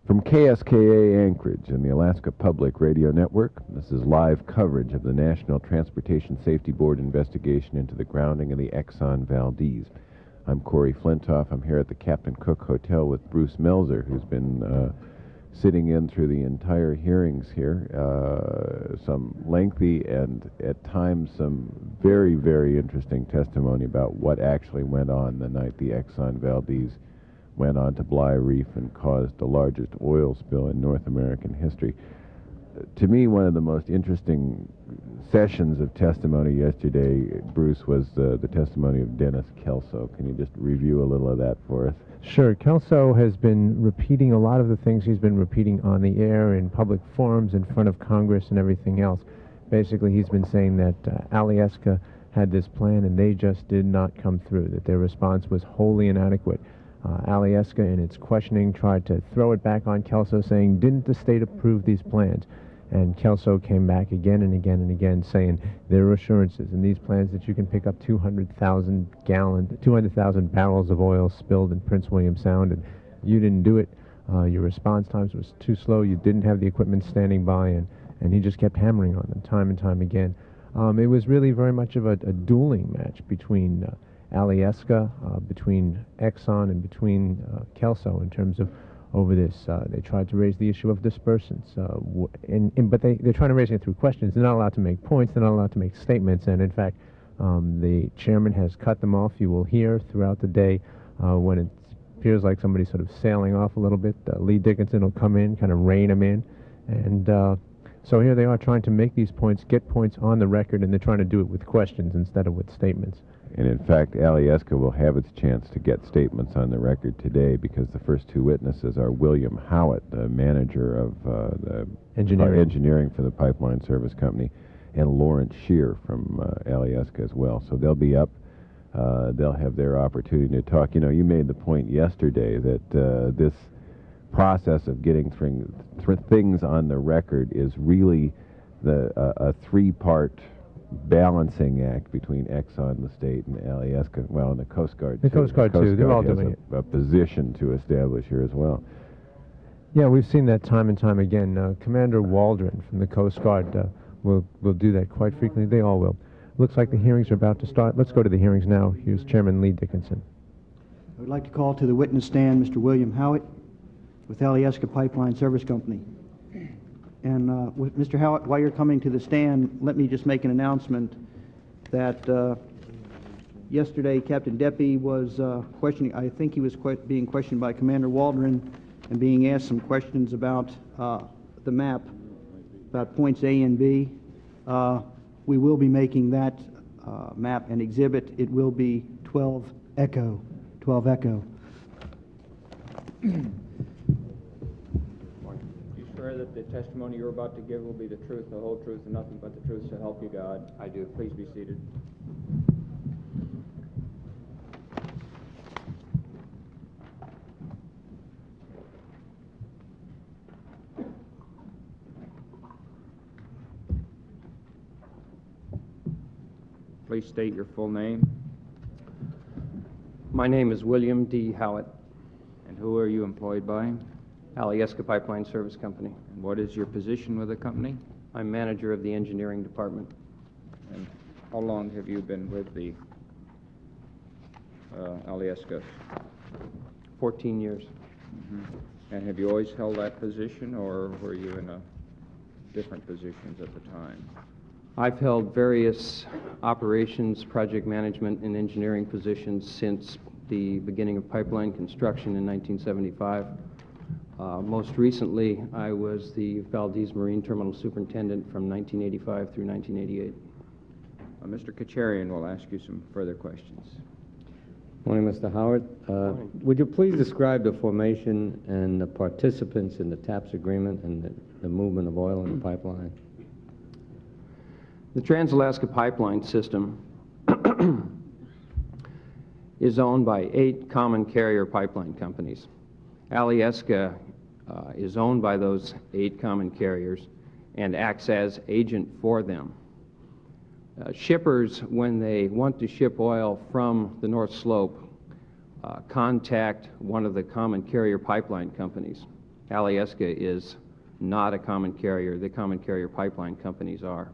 From KSKA Anchorage and the Alaska Public Radio Network, this is live coverage of the National Transportation Safety Board investigation into the grounding of the Exxon Valdez. I'm Corey Flintoff. I'm here at the Captain Cook Hotel with Bruce Melzer, who's been sitting in through the entire hearings here. Some lengthy and at times some very, very interesting testimony about what actually went on the night the Exxon Valdez went on to Bligh Reef and caused the largest oil spill in North American history. To me, one of the most interesting sessions of testimony yesterday, Bruce, was the testimony of Dennis Kelso. Can you just review a little of that for us? Sure. Kelso has been repeating a lot of the things he's been repeating on the air, in public forums, in front of Congress and everything else. Basically, he's been saying that Alyeska had this plan and they just did not come through, that their response was wholly inadequate. Alyeska, in its questioning, tried to throw it back on Kelso, saying, didn't the state approve these plans? And Kelso came back again and again and again, saying there are assurances in these plans that you can pick up 200,000 barrels of oil spilled in Prince William Sound, and you didn't do it. Your response times was too slow. You didn't have the equipment standing by, and he just kept hammering on them time and time again. It was really very much of a dueling match between Alyeska, between Exxon, and between Kelso in terms of over this. They tried to raise the issue of dispersants, but they're trying to raise it through questions. They're not allowed to make points. They're not allowed to make statements, and in fact, the chairman has cut them off. You will hear throughout the day when it appears like somebody's sort of sailing off a little bit. Lee Dickinson will come in, kind of rein him in, and so here they are trying to make these points, get points on the record, and they're trying to do it with questions instead of with statements. And in fact, Alyeska will have its chance to get statements on the record today, because the first two witnesses are William Howitt, the manager of the engineering for the Pipeline Service Company, and Lawrence Shear from Alyeska as well. So they'll be up. They'll have their opportunity to talk. You know, you made the point yesterday that this process of getting things on the record is really a three-part balancing act between Exxon, the state, and Alyeska. Well, and the Coast Guard. The Coast Guard too. They're all doing it. A position to establish here as well. Yeah, we've seen that time and time again. Commander Waldron from the Coast Guard will do that quite frequently. They all will. Looks like the hearings are about to start. Let's go to the hearings now. Here's Chairman Lee Dickinson. I would like to call to the witness stand Mr. William Howitt with Alyeska Pipeline Service Company. And with Mr. Howitt, while you're coming to the stand, let me just make an announcement that yesterday Captain Deppy was questioning, I think he was being questioned by Commander Waldron and being asked some questions about the map, about points A and B. We will be making that map an exhibit. It will be 12 Echo. 12 Echo. Swear that the testimony you're about to give will be the truth, the whole truth, and nothing but the truth, so help you God? I do. Please be seated. Please state your full name. My name is William D. Howitt. And who are you employed by? Alyeska Pipeline Service Company. And what is your position with the company? I'm manager of the engineering department. And how long have you been with the Alyeska? 14 years. Mm-hmm. And have you always held that position, or were you in different positions at the time? I've held various operations, project management, and engineering positions since the beginning of pipeline construction in 1975. Most recently, I was the Valdez Marine Terminal Superintendent from 1985 through 1988. Mr. Kacharian will ask you some further questions. Morning, Mr. Howard. Would you please describe the formation and the participants in the TAPS agreement and the movement of oil in the pipeline? The Trans-Alaska Pipeline System is owned by 8 common carrier pipeline companies. Alyeska is owned by those 8 common carriers and acts as agent for them. Shippers, when they want to ship oil from the North Slope, contact one of the common carrier pipeline companies. Alyeska is not a common carrier. The common carrier pipeline companies are.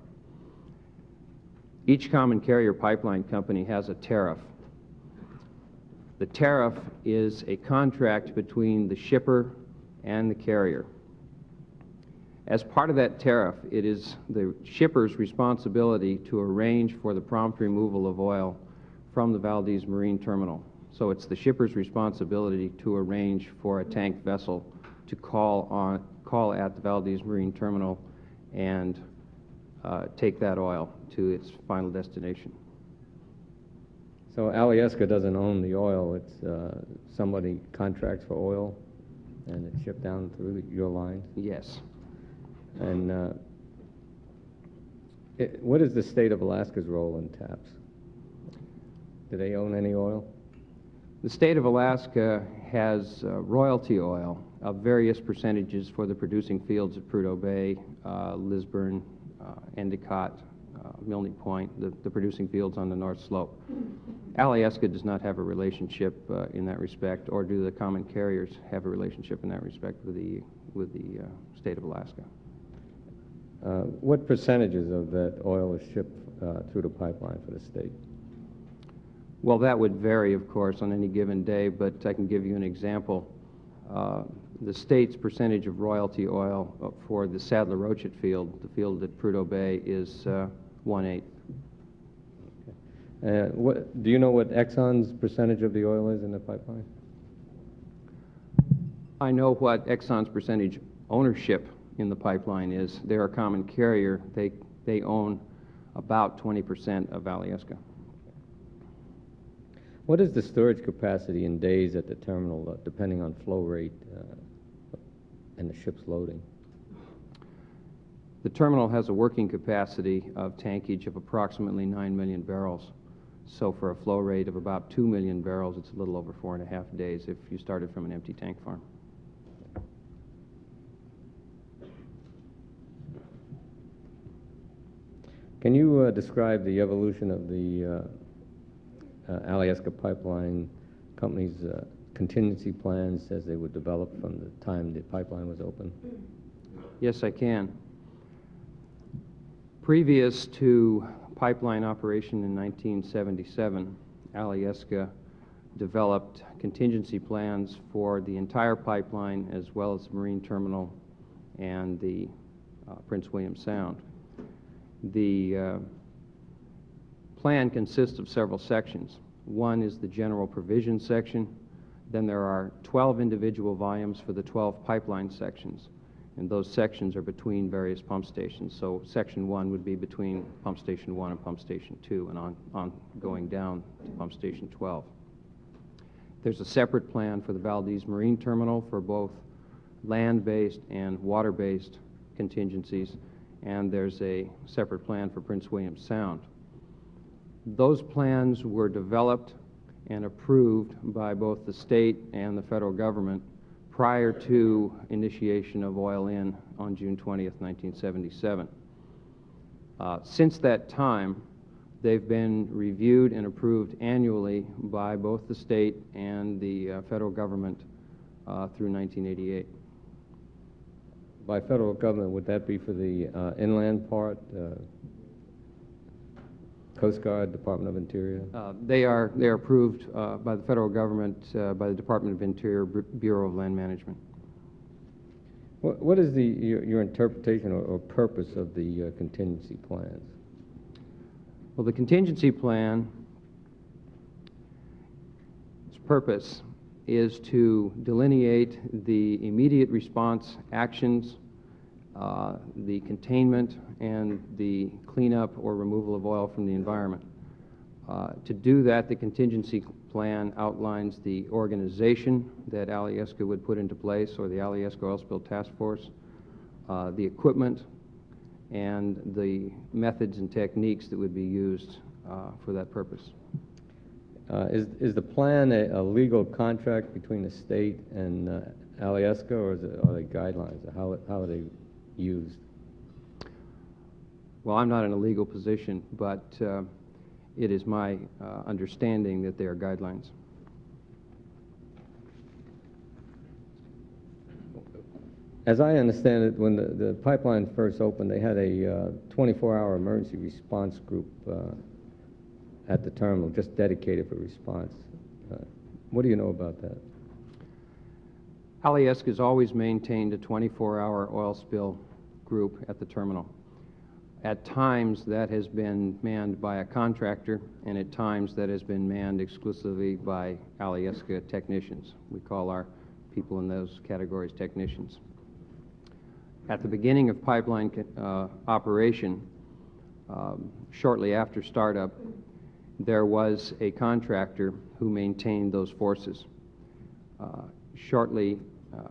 Each common carrier pipeline company has a tariff. The tariff is a contract between the shipper and the carrier. As part of that tariff, it is the shipper's responsibility to arrange for the prompt removal of oil from the Valdez Marine Terminal. So it's the shipper's responsibility to arrange for a tank vessel to call at the Valdez Marine Terminal and take that oil to its final destination. So Alyeska doesn't own the oil, it's somebody contracts for oil and it's shipped down through your lines? Yes. And what is the state of Alaska's role in TAPS? Do they own any oil? The state of Alaska has royalty oil of various percentages for the producing fields at Prudhoe Bay, Lisburn, Endicott, Milne Point, the producing fields on the North Slope. Alyeska does not have a relationship in that respect, or do the common carriers have a relationship in that respect with the state of Alaska. What percentages of that oil is shipped through the pipeline for the state? Well, that would vary, of course, on any given day, but I can give you an example. The state's percentage of royalty oil for the Sadler-Roachet field, the field at Prudhoe Bay, is 1/8. Do you know what Exxon's percentage of the oil is in the pipeline? I know what Exxon's percentage ownership in the pipeline is. They're a common carrier. They own about 20% of Alyeska. What is the storage capacity in days at the terminal, depending on flow rate and the ship's loading? The terminal has a working capacity of tankage of approximately 9 million barrels. So for a flow rate of about 2 million barrels, it's a little over 4.5 days if you started from an empty tank farm. Can you describe the evolution of the Alyeska Pipeline Company's contingency plans as they were developed from the time the pipeline was open? Yes, I can. Previous to pipeline operation in 1977, Alyeska developed contingency plans for the entire pipeline as well as the marine terminal and the Prince William Sound. The plan consists of several sections. One is the general provision section. Then there are 12 individual volumes for the 12 pipeline sections, and those sections are between various pump stations. So section 1 would be between pump station 1 and pump station 2 and on going down to pump station 12. There's a separate plan for the Valdez Marine Terminal for both land-based and water-based contingencies, and there's a separate plan for Prince William Sound. Those plans were developed and approved by both the state and the federal government prior to initiation of oil in on June 20th, 1977. Since that time, they've been reviewed and approved annually by both the state and the federal government through 1988. By federal government, would that be for the inland part, Coast Guard, Department of Interior? They are approved by the federal government, by the Department of Interior, Bureau of Land Management. What is your interpretation or purpose of the contingency plans? Well, the contingency plan, its purpose is to delineate the immediate response actions, the containment, and the cleanup or removal of oil from the environment. To do that, the contingency plan outlines the organization that Alyeska would put into place, or the Alyeska Oil Spill Task Force, the equipment, and the methods and techniques that would be used for that purpose. Is the plan a legal contract between the state and Alyeska, or are they guidelines? How are they used? Well, I'm not in a legal position, but it is my understanding that they are guidelines. As I understand it, when the pipeline first opened, they had a 24-hour emergency response group at the terminal, just dedicated for response. What do you know about that? Alyeska has always maintained a 24-hour oil spill group at the terminal. At times, that has been manned by a contractor, and at times that has been manned exclusively by Alyeska technicians. We call our people in those categories technicians. At the beginning of pipeline operation, shortly after startup, there was a contractor who maintained those forces. Shortly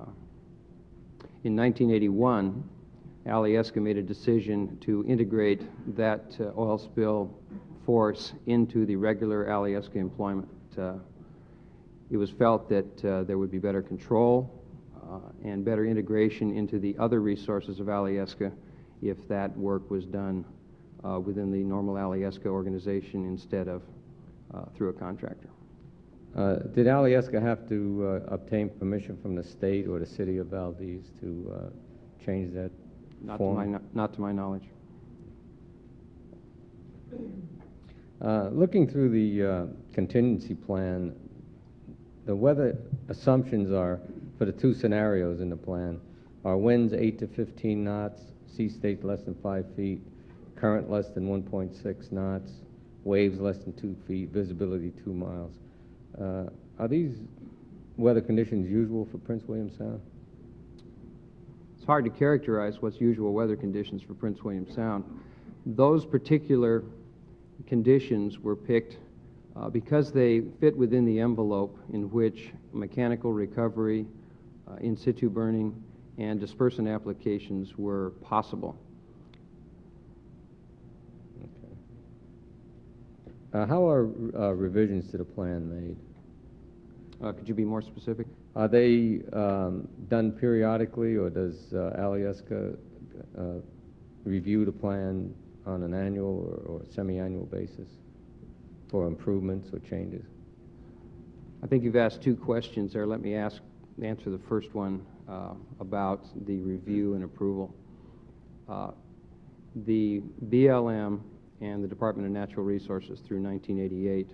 in 1981, Alyeska made a decision to integrate that oil spill force into the regular Alyeska employment. It was felt that there would be better control and better integration into the other resources of Alyeska if that work was done within the normal Alyeska organization instead of through a contractor. Did Alyeska have to obtain permission from the state or the city of Valdez to change that form? Not to my knowledge. Looking through the contingency plan, the weather assumptions are, for the two scenarios in the plan, are winds 8 to 15 knots, sea state less than 5 feet, current less than 1.6 knots, waves less than 2 feet, visibility 2 miles. Are these weather conditions usual for Prince William Sound? It's hard to characterize what's usual weather conditions for Prince William Sound. Those particular conditions were picked because they fit within the envelope in which mechanical recovery, in situ burning, and dispersant applications were possible. Okay. How are revisions to the plan made? Could you be more specific? Are they done periodically, or does Alyeska review the plan on an annual or semi-annual basis for improvements or changes? I think you've asked two questions there. Let me answer the first one about the review and approval. The BLM and the Department of Natural Resources through 1988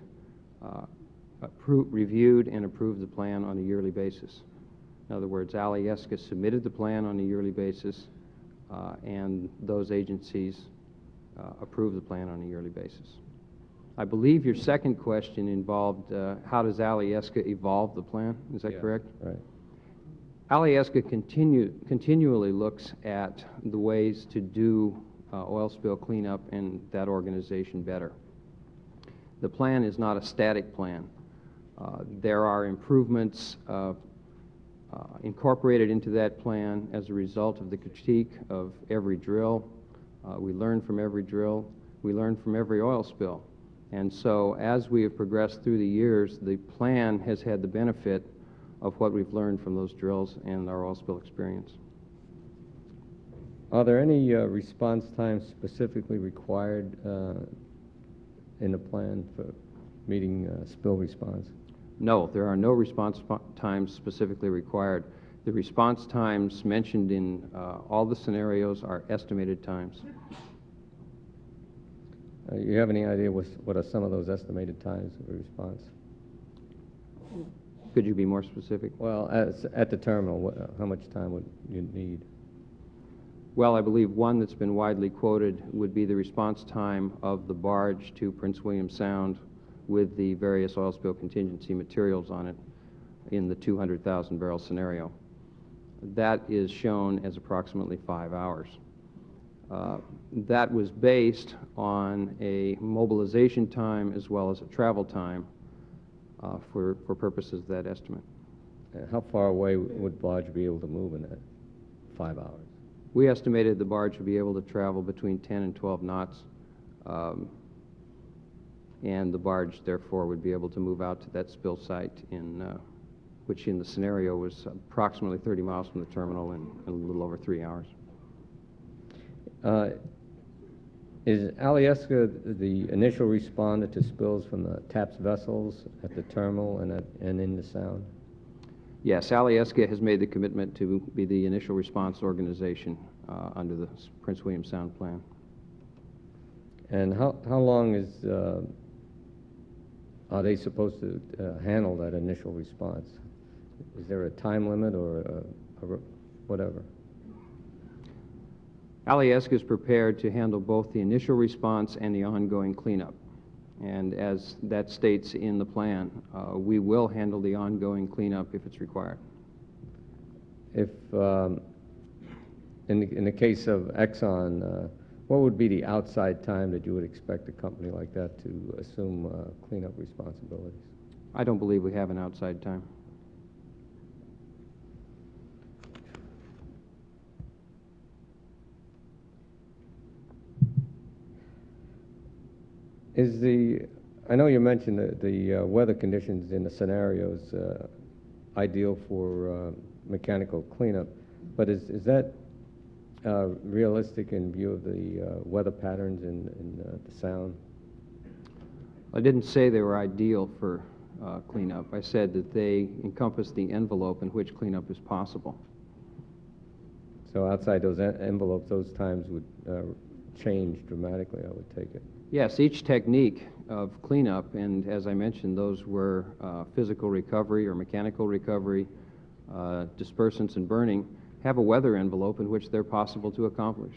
reviewed and approved the plan on a yearly basis. In other words, Alyeska submitted the plan on a yearly basis, and those agencies approved the plan on a yearly basis. I believe your second question involved how does Alyeska evolve the plan? Is that correct? Right. Alyeska continually looks at the ways to do oil spill cleanup and that organization better. The plan is not a static plan. There are improvements incorporated into that plan as a result of the critique of every drill. We learn from every drill. We learn from every oil spill. And so as we have progressed through the years, the plan has had the benefit of what we've learned from those drills and our oil spill experience. Are there any response times specifically required in the plan for meeting spill response? No, there are no response times specifically required. The response times mentioned in all the scenarios are estimated times. You have any idea what are some of those estimated times of response? Could you be more specific? Well, at the terminal, how much time would you need? Well, I believe one that's been widely quoted would be the response time of the barge to Prince William Sound with the various oil spill contingency materials on it in the 200,000 barrel scenario. That is shown as approximately 5 hours. That was based on a mobilization time as well as a travel time for purposes of that estimate. How far away would barge be able to move in that 5 hours? We estimated the barge would be able to travel between 10 and 12 knots, and the barge, therefore, would be able to move out to that spill site, which in the scenario was approximately 30 miles from the terminal in a little over 3 hours. Is Alyeska the initial responder to spills from the TAPS vessels at the terminal and in the Sound? Yes, Alyeska has made the commitment to be the initial response organization under the Prince William Sound Plan. And how long are they supposed to handle that initial response? Is there a time limit or whatever? Alyeska is prepared to handle both the initial response and the ongoing cleanup. And as that states in the plan, we will handle the ongoing cleanup if it's required. If, in the case of Exxon, what would be the outside time that you would expect a company like that to assume cleanup responsibilities? I don't believe we have an outside time. I know you mentioned the weather conditions in the scenarios ideal for mechanical cleanup, but is that realistic in view of the weather patterns in the Sound? I didn't say they were ideal for cleanup. I said that they encompass the envelope in which cleanup is possible. So outside those envelopes, those times would change dramatically, I would take it. Yes, each technique of cleanup, and as I mentioned, those were physical recovery or mechanical recovery, dispersants and burning, have a weather envelope in which they're possible to accomplish.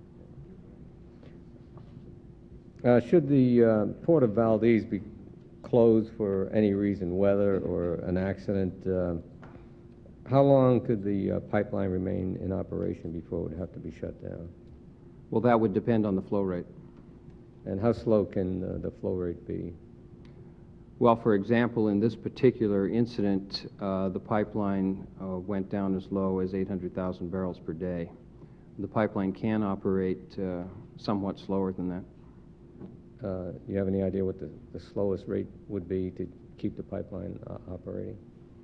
Should the Port of Valdez be closed for any reason, weather or an accident, how long could the pipeline remain in operation before it would have to be shut down? Well, that would depend on the flow rate. And how slow can the flow rate be? Well, for example, in this particular incident, the pipeline went down as low as 800,000 barrels per day. The pipeline can operate somewhat slower than that. You have any idea what the slowest rate would be to keep the pipeline operating?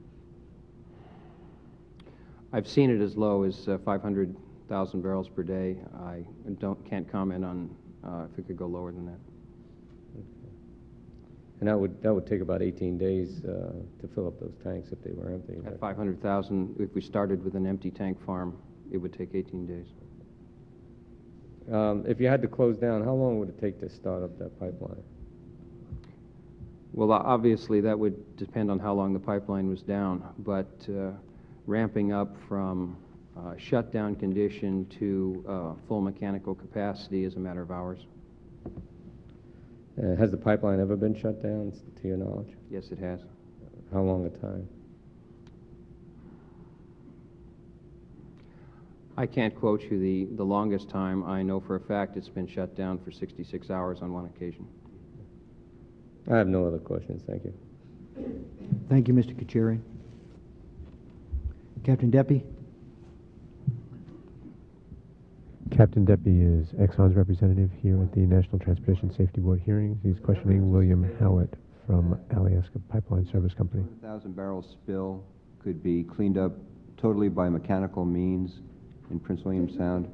I've seen it as low as 500,000 barrels per day. I can't comment on if it could go lower than that. And that would take about 18 days to fill up those tanks if they were empty. At 500,000, if we started with an empty tank farm, it would take 18 days. If you had to close down, how long would it take to start up that pipeline? Well, obviously, that would depend on how long the pipeline was down, but ramping up from shutdown condition to full mechanical capacity is a matter of hours. Has the pipeline ever been shut down, to your knowledge? Yes, it has. How long a time? I can't quote you the longest time. I know for a fact it's been shut down for 66 hours on one occasion. I have no other questions. Thank you. Thank you, Mr. Kacheri. Captain Deppy? Captain Deppy is Exxon's representative here at the National Transportation Safety Board hearings. He's questioning William Howitt from Alyeska Pipeline Service Company. 1,000 barrel spill could be cleaned up totally by mechanical means in Prince William Sound?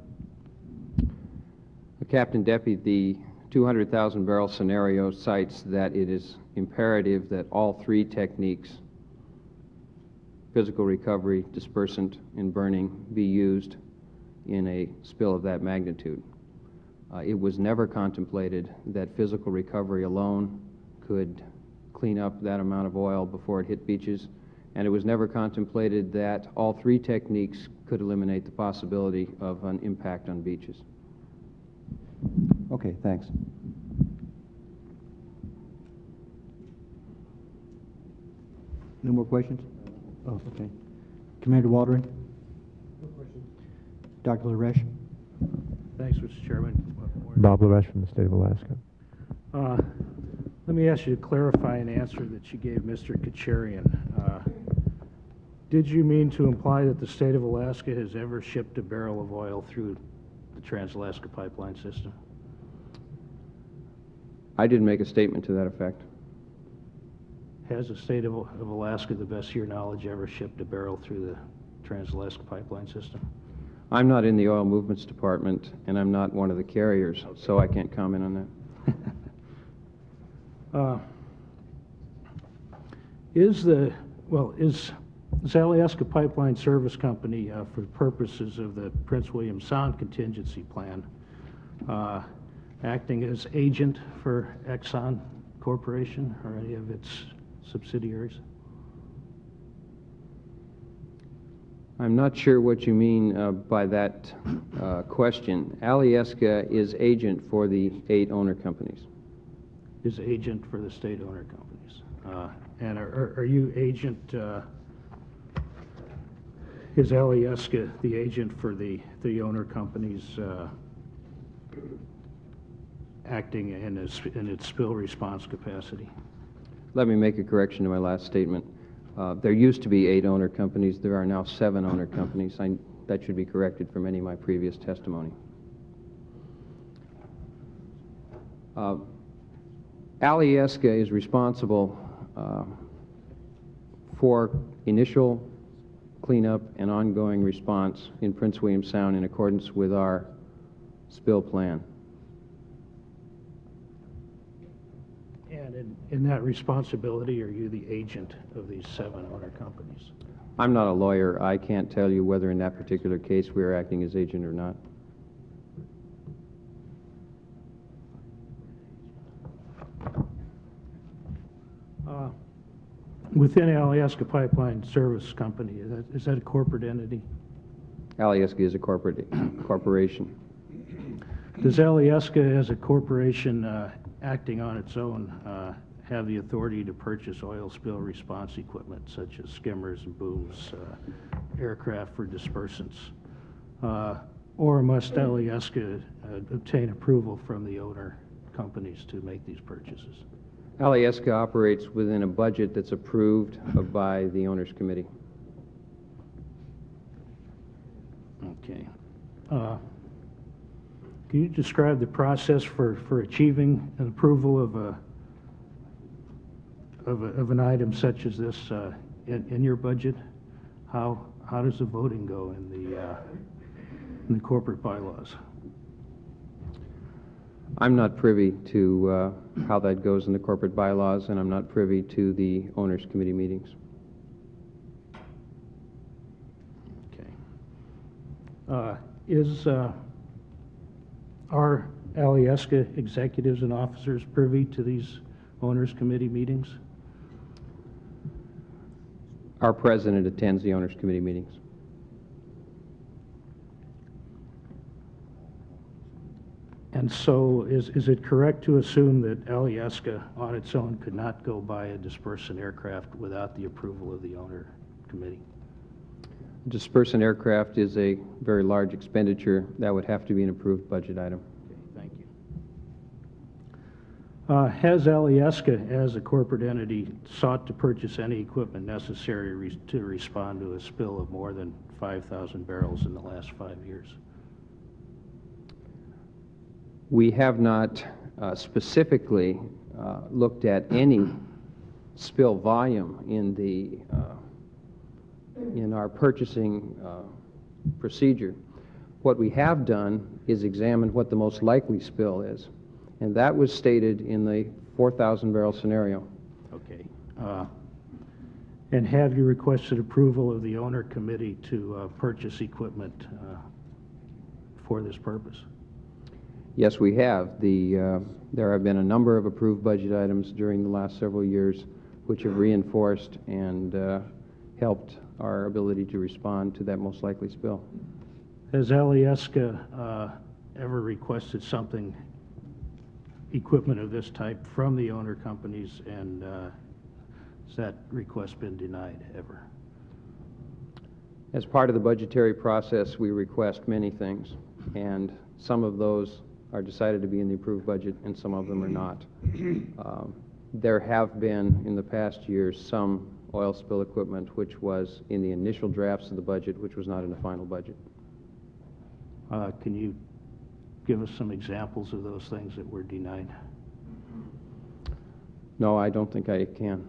Captain Deppy, the 200,000 barrel scenario cites that it is imperative that all three techniques, physical recovery, dispersant, and burning, be used in a spill of that magnitude. It was never contemplated that physical recovery alone could clean up that amount of oil before it hit beaches, and it was never contemplated that all three techniques could eliminate the possibility of an impact on beaches. Okay, thanks. No more questions? Oh, okay. Commander Waldron? No questions. Dr. Laresh? Thanks, Mr. Chairman. Bob Laresh from the state of Alaska. Let me ask you to clarify an answer that you gave Mr. Kacharian. Did you mean to imply that the state of Alaska has ever shipped a barrel of oil through the Trans-Alaska Pipeline System? I didn't make a statement to that effect. Has the state of Alaska, the best of your knowledge, ever shipped a barrel through the Trans-Alaska Pipeline System? I'm not in the oil movements department, and I'm not one of the carriers, so I can't comment on that. Is Is Alyeska Pipeline Service Company, for purposes of the Prince William Sound contingency plan, acting as agent for Exxon Corporation or any of its subsidiaries? I'm not sure what you mean by that question. Alyeska is agent for the 8 owner companies. Is agent for the state owner companies. And are you agent, is Alyeska the agent for the owner companies acting in its spill response capacity? Let me make a correction to my last statement. There used to be 8 owner companies. There are now 7 owner companies. That should be corrected from any of my previous testimony. Alyeska is responsible for initial cleanup and ongoing response in Prince William Sound in accordance with our spill plan. And in that responsibility, are you the agent of these 7 owner companies? I'm not a lawyer. I can't tell you whether in that particular case we are acting as agent or not. Within Alyeska Pipeline Service Company, is that a corporate entity? Alyeska is a corporation. Does Alyeska, as a corporation acting on its own, have the authority to purchase oil spill response equipment such as skimmers and booms, aircraft for dispersants? Or must Alyeska obtain approval from the owner companies to make these purchases? Alyeska operates within a budget that's approved by the Owners Committee. Okay. Can you describe the process for achieving an approval of an item such as this in your budget? How does the voting go in the corporate bylaws? I'm not privy to how that goes in the corporate bylaws, and I'm not privy to the Owners Committee meetings. Okay. Are Alyeska executives and officers privy to these Owners Committee meetings? Our president attends the Owners Committee meetings. And so is it correct to assume that Alyeska on its own could not go buy a dispersant aircraft without the approval of the owner committee? Dispersant aircraft is a very large expenditure. That would have to be an approved budget item. Okay, thank you. Has Alyeska, as a corporate entity, sought to purchase any equipment necessary to respond to a spill of more than 5,000 barrels in the last 5 years? We have not specifically looked at any spill volume in our purchasing procedure. What we have done is examined what the most likely spill is, and that was stated in the 4,000 barrel scenario. Okay. And have you requested approval of the owner committee to purchase equipment for this purpose? Yes, we have. There have been a number of approved budget items during the last several years which have reinforced and helped our ability to respond to that most likely spill. Has Alyeska ever requested equipment of this type from the owner companies, and has that request been denied ever? As part of the budgetary process, we request many things, and some of those are decided to be in the approved budget, and some of them are not. There have been, in the past years, some oil spill equipment which was in the initial drafts of the budget, which was not in the final budget. Can you give us some examples of those things that were denied? No, I don't think I can.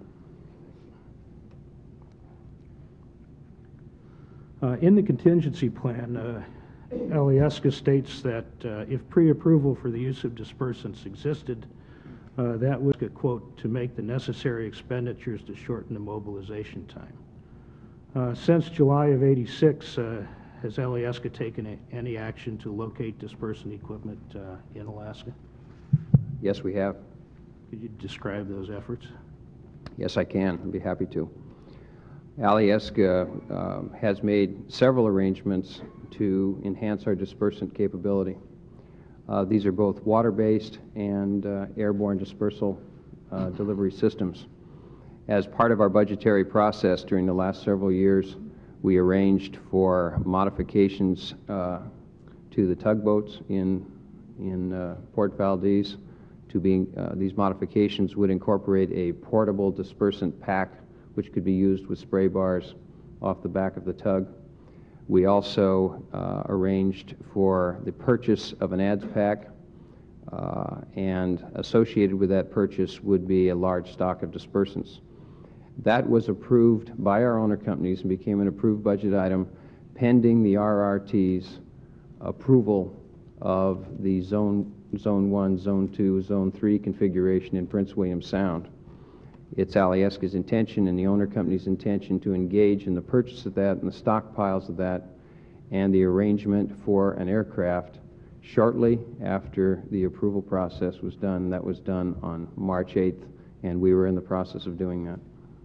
In the contingency plan, Alyeska states that if pre-approval for the use of dispersants existed, that would, quote, to make the necessary expenditures to shorten the mobilization time. Since July of '86, has Alyeska taken any action to locate dispersant equipment in Alaska? Yes, we have. Could you describe those efforts? Yes, I can. I'd be happy to. Alyeska has made several arrangements to enhance our dispersant capability. These are both water-based and airborne dispersal delivery systems. As part of our budgetary process during the last several years, we arranged for modifications to the tugboats in Port Valdez. These modifications would incorporate a portable dispersant pack which could be used with spray bars off the back of the tug. We also arranged for the purchase of an adz pack, and associated with that purchase would be a large stock of dispersants. That was approved by our owner companies and became an approved budget item pending the RRT's approval of the Zone 1, Zone 2, Zone 3 configuration in Prince William Sound. It's Alyeska's intention and the owner company's intention to engage in the purchase of that and the stockpiles of that and the arrangement for an aircraft shortly after the approval process was done. That was done on March 8th, and we were in the process of doing that.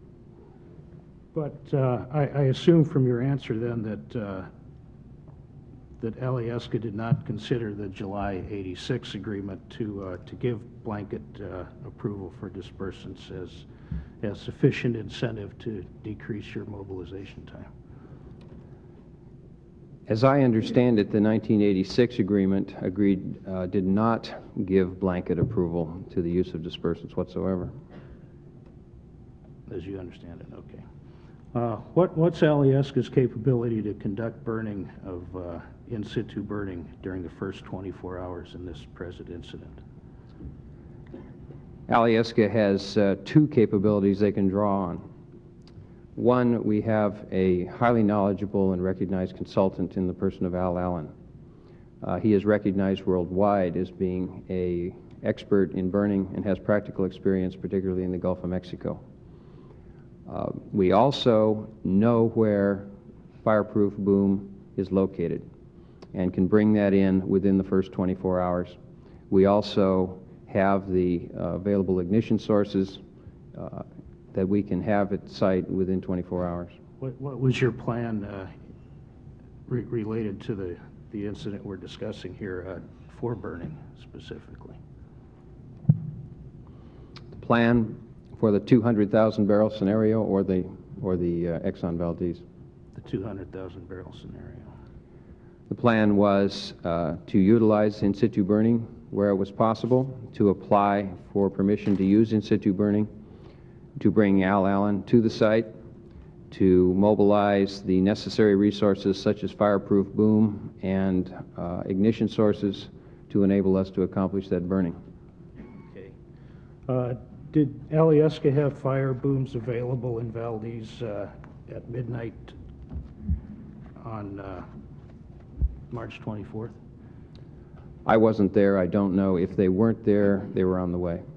But I assume from your answer then that Alyeska did not consider the July '86 agreement to give blanket approval for dispersants as sufficient incentive to decrease your mobilization time. As I understand it, the 1986 agreement did not give blanket approval to the use of dispersants whatsoever. As you understand it, okay. What's Alyeska's capability to conduct burning of in situ burning during the first 24 hours in this present incident? Alyeska has two capabilities they can draw on. One, we have a highly knowledgeable and recognized consultant in the person of Al Allen. He is recognized worldwide as being an expert in burning and has practical experience, particularly in the Gulf of Mexico. We also know where fireproof boom is located and can bring that in within the first 24 hours. We also have the available ignition sources that we can have at site within 24 hours. What was your plan related to the incident we're discussing here for burning specifically? The plan for the 200,000 barrel scenario or the Exxon Valdez? The 200,000 barrel scenario. The plan was to utilize in situ burning where it was possible, to apply for permission to use in situ burning, to bring Al Allen to the site, to mobilize the necessary resources such as fireproof boom and ignition sources to enable us to accomplish that burning. Okay. Did Alyeska have fire booms available in Valdez at midnight on March 24th? I wasn't there. I don't know. If they weren't there, they were on the way.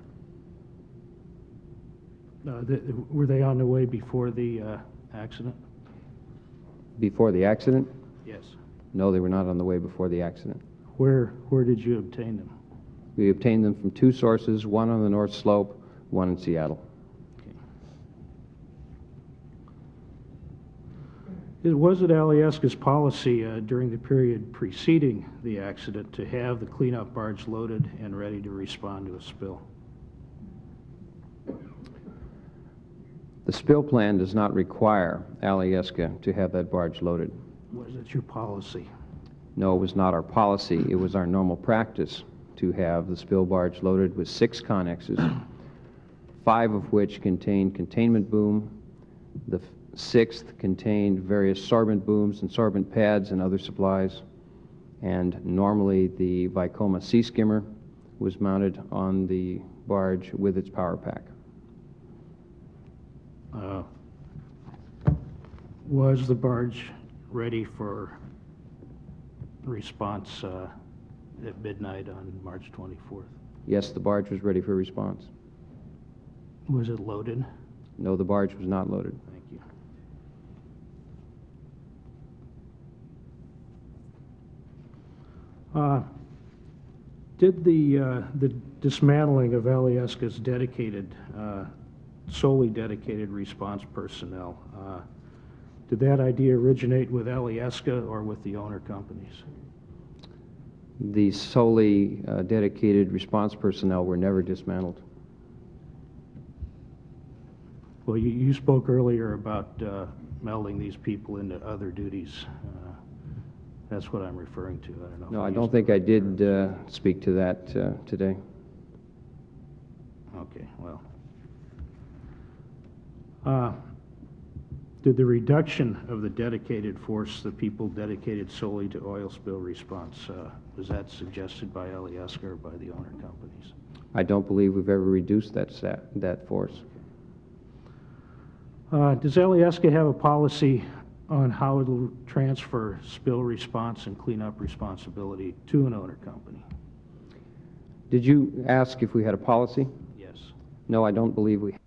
Were they on the way before the accident? Before the accident? Yes. No, they were not on the way before the accident. Where did you obtain them? We obtained them from two sources, one on the North Slope, one in Seattle. Okay. Was it Alyeska's policy during the period preceding the accident to have the cleanup barge loaded and ready to respond to a spill? The spill plan does not require Alyeska to have that barge loaded. Was it your policy? No, it was not our policy. It was our normal practice to have the spill barge loaded with 6 connexes, 5 of which contained containment boom. The 6th contained various sorbent booms and sorbent pads and other supplies. And normally the Vicoma sea skimmer was mounted on the barge with its power pack. Was the barge ready for response at midnight on March 24th? Yes, the barge was ready for response. Was it loaded? No, the barge was not loaded. Thank you. Did the dismantling of Alyeska's dedicated, solely dedicated response personnel, did that idea originate with Alyeska or with the owner companies? The solely dedicated response personnel were never dismantled. Well, you spoke earlier about melding these people into other duties. That's what I'm referring to. I don't know. No, I don't think I did speak to that today. Okay, well. Did the reduction of the dedicated force, the people dedicated solely to oil spill response, was that suggested by Alyeska or by the owner companies? I don't believe we've ever reduced that force. Does Alyeska have a policy on how it will transfer spill response and cleanup responsibility to an owner company? Did you ask if we had a policy? Yes. No, I don't believe we.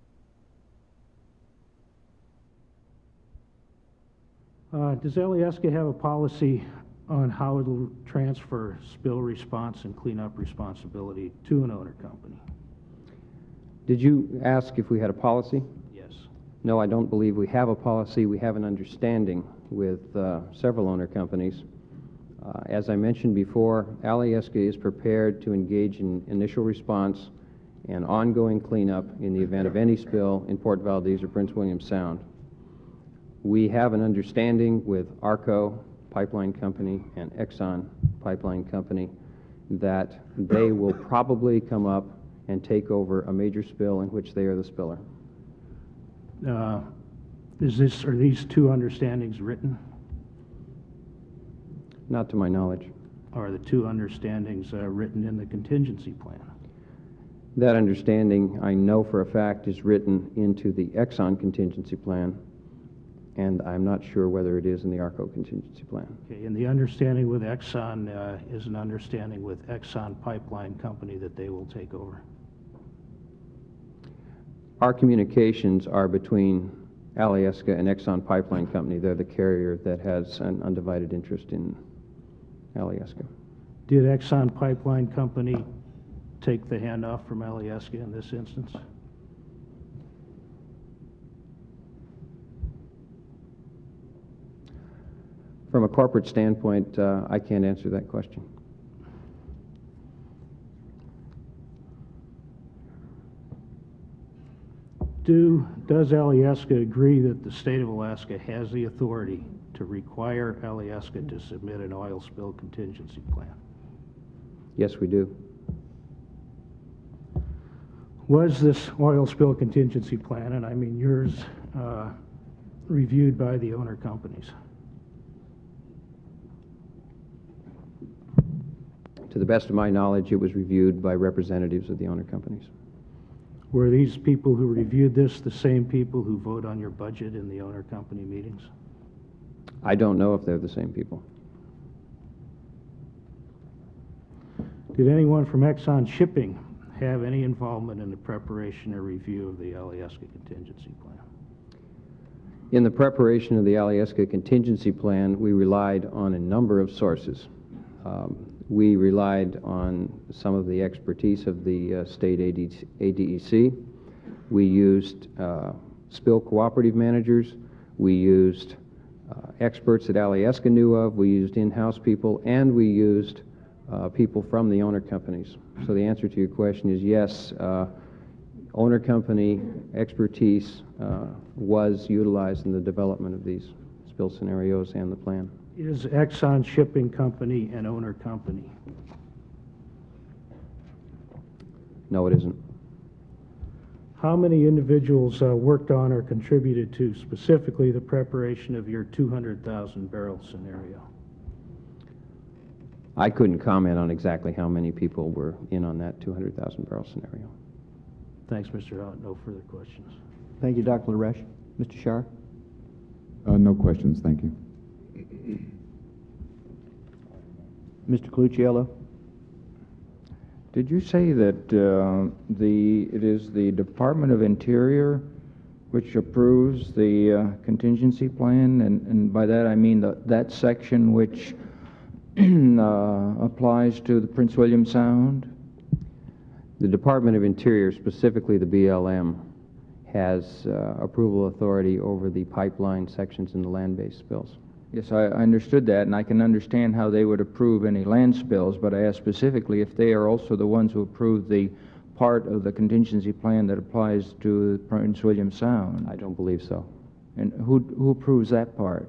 Does Alyeska have a policy on how it will transfer spill response and cleanup responsibility to an owner company? Did you ask if we had a policy? Yes. No, I don't believe we have a policy. We have an understanding with several owner companies. As I mentioned before, Alyeska is prepared to engage in initial response and ongoing cleanup in the event of any spill in Port Valdez or Prince William Sound. We have an understanding with ARCO Pipeline Company and Exxon Pipeline Company that they will probably come up and take over a major spill in which they are the spiller. Are these two understandings written? Not to my knowledge. Are the two understandings written in the contingency plan? That understanding, I know for a fact, is written into the Exxon contingency plan, and I'm not sure whether it is in the ARCO contingency plan. Okay, and the understanding with Exxon is an understanding with Exxon Pipeline Company that they will take over? Our communications are between Alyeska and Exxon Pipeline Company. They're the carrier that has an undivided interest in Alyeska. Did Exxon Pipeline Company take the handoff from Alyeska in this instance? From a corporate standpoint, I can't answer that question. Does Alyeska agree that the state of Alaska has the authority to require Alyeska to submit an oil spill contingency plan? Yes, we do. Was this oil spill contingency plan, and I mean yours, reviewed by the owner companies? To the best of my knowledge, it was reviewed by representatives of the owner companies. Were these people who reviewed this the same people who vote on your budget in the owner company meetings? I don't know if they're the same people. Did anyone from Exxon Shipping have any involvement in the preparation or review of the Alyeska contingency plan? In the preparation of the Alyeska contingency plan, we relied on a number of sources. We relied on some of the expertise of the state ADEC. We used spill cooperative managers. We used experts that Alyeska knew of. We used in-house people, and we used people from the owner companies. So the answer to your question is yes, owner company expertise was utilized in the development of these spill scenarios and the plan. Is Exxon Shipping Company an owner company? No, it isn't. How many individuals worked on or contributed to specifically the preparation of your 200,000 barrel scenario? I couldn't comment on exactly how many people were in on that 200,000 barrel scenario. Thanks, Mr. Howitt. No further questions. Thank you, Dr. Laresh. Mr. Shar? No questions, thank you. Mr. Colucciello? Did you say that it is the Department of Interior which approves the contingency plan? And by that I mean that section which applies to the Prince William Sound? The Department of Interior, specifically the BLM, has approval authority over the pipeline sections in the land-based spills. Yes, I understood that, and I can understand how they would approve any land spills, but I asked specifically if they are also the ones who approve the part of the contingency plan that applies to Prince William Sound. I don't believe so. And who approves that part?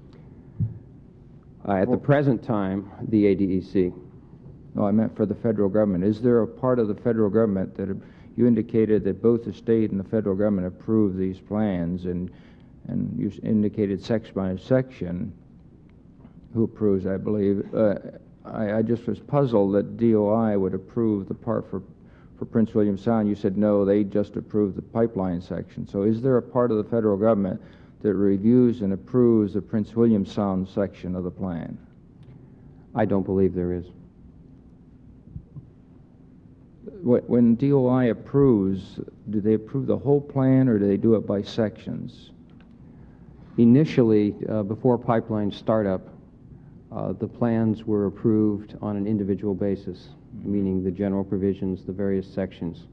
At the present time, the ADEC. No, I meant for the federal government. Is there a part of the federal government that you indicated that both the state and the federal government approve these plans, and you indicated section by section who approves, I believe. I just was puzzled that DOI would approve the part for Prince William Sound. You said no, they just approved the pipeline section. So is there a part of the federal government that reviews and approves the Prince William Sound section of the plan? I don't believe there is. When DOI approves, do they approve the whole plan, or do they do it by sections? Initially, before pipeline startup, the plans were approved on an individual basis, meaning the general provisions, the various sections.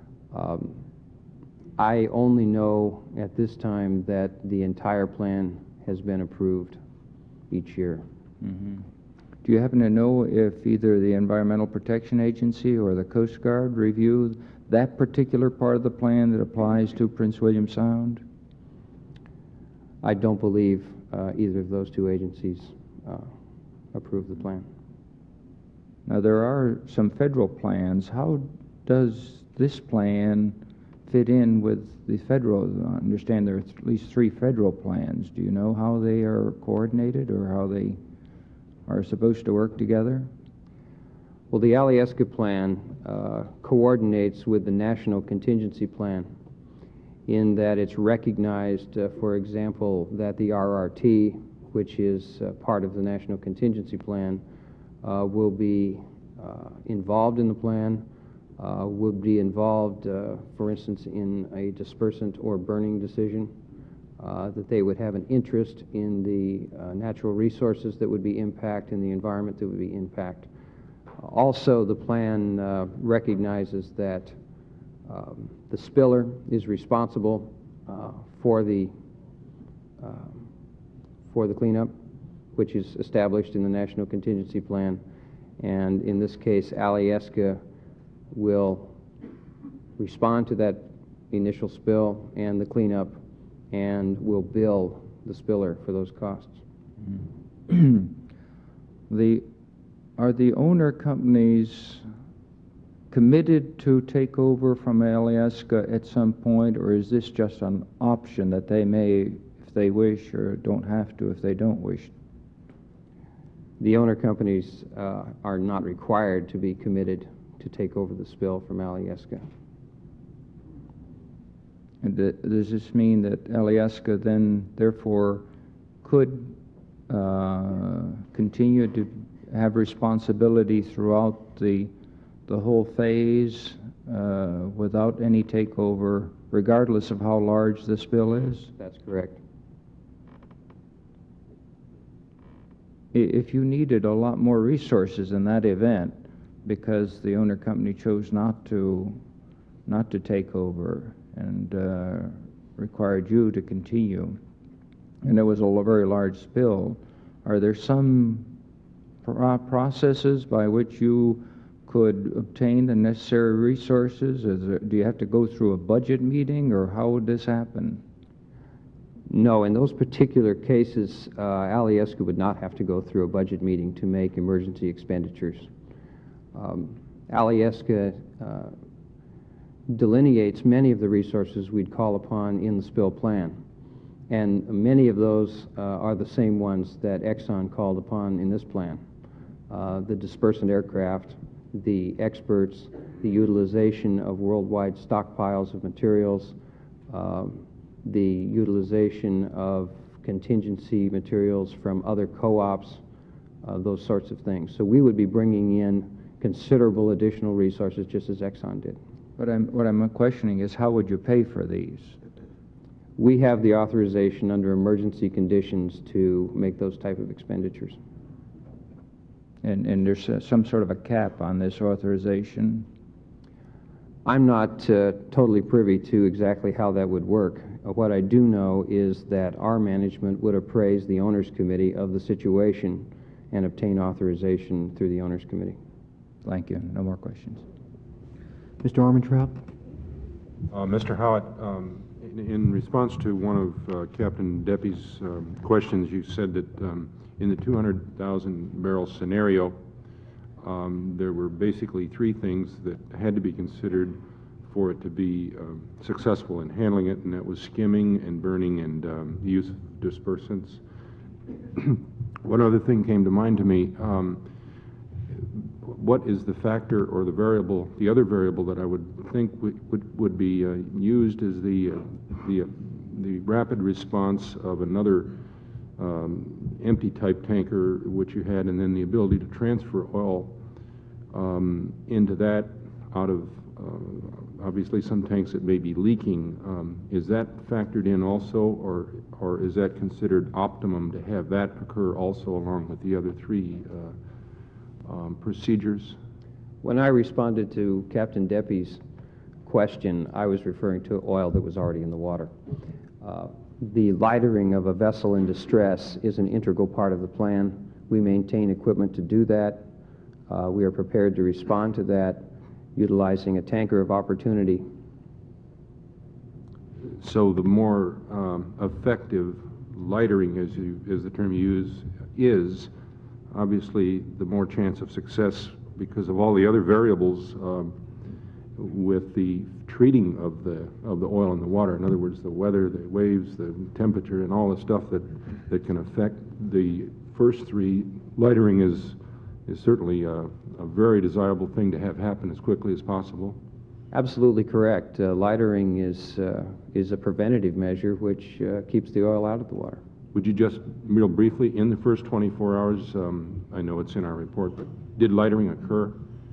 I only know at this time that the entire plan has been approved each year. Mm-hmm. Do you happen to know if either the Environmental Protection Agency or the Coast Guard review that particular part of the plan that applies to Prince William Sound? I don't believe either of those two agencies approve the plan. Now, there are some federal plans. How does this plan fit in with the federal? I understand there are at least 3 federal plans. Do you know how they are coordinated or how they are supposed to work together? Well, the Alyeska plan coordinates with the National Contingency Plan in that it's recognized, for example, that the RRT, which is part of the National Contingency Plan, will be involved in the plan, would be involved, for instance, in a dispersant or burning decision, that they would have an interest in the natural resources that would be impact, in the environment that would be impact. Also, the plan recognizes that the spiller is responsible for the cleanup, which is established in the National Contingency Plan, and in this case, Alyeska will respond to that initial spill and the cleanup, and will bill the spiller for those costs. Are the owner companies committed to take over from Alyeska at some point, or is this just an option that they may, if they wish, or don't have to if they don't wish? The owner companies are not required to be committed to take over the spill from Alyeska. And does this mean that Alyeska then, therefore, could continue to have responsibility throughout the whole phase without any takeover, regardless of how large the spill is? That's correct. If you needed a lot more resources in that event because the owner company chose not to take over and required you to continue, and it was a very large spill, are there some processes by which you could obtain the necessary resources? Do you have to go through a budget meeting, or how would this happen? No, in those particular cases, Alyeska would not have to go through a budget meeting to make emergency expenditures. Alyeska delineates many of the resources we'd call upon in the spill plan, and many of those are the same ones that Exxon called upon in this plan. The dispersant aircraft, the experts, the utilization of worldwide stockpiles of materials, the utilization of contingency materials from other co-ops, those sorts of things. So we would be bringing in considerable additional resources, just as Exxon did. But what I'm questioning is, how would you pay for these? We have the authorization under emergency conditions to make those type of expenditures. And there's some sort of a cap on this authorization? I'm not totally privy to exactly how that would work. What I do know is that our management would appraise the Owners Committee of the situation and obtain authorization through the Owners Committee. Thank you. No more questions. Mr. Armentrout? Mr. Howitt, in response to one of Captain Deppy's questions, you said that in the 200,000 barrel scenario, there were basically three things that had to be considered for it to be successful in handling it, and that was skimming and burning and the use of dispersants. One other thing came to mind to me. What is the factor or the variable, the other variable that I would think would be used is the rapid response of another empty type tanker which you had, and then the ability to transfer oil into that out of obviously some tanks that may be leaking. Is that factored in also, or is that considered optimum to have that occur also along with the other three procedures? When I responded to Captain Deppy's question, I was referring to oil that was already in the water. The lightering of a vessel in distress is an integral part of the plan. We maintain equipment to do that. We are prepared to respond to that utilizing a tanker of opportunity. So the more effective lightering, as the term you use, is, obviously the more chance of success because of all the other variables with the treating of the oil in the water. In other words, the weather, the waves, the temperature, and all the stuff that can affect the first three. Lightering is certainly a very desirable thing to have happen as quickly as possible. Absolutely correct. Lightering is a preventative measure which keeps the oil out of the water. Would you just, real briefly, in the first 24 hours, I know it's in our report, but did lightering occur?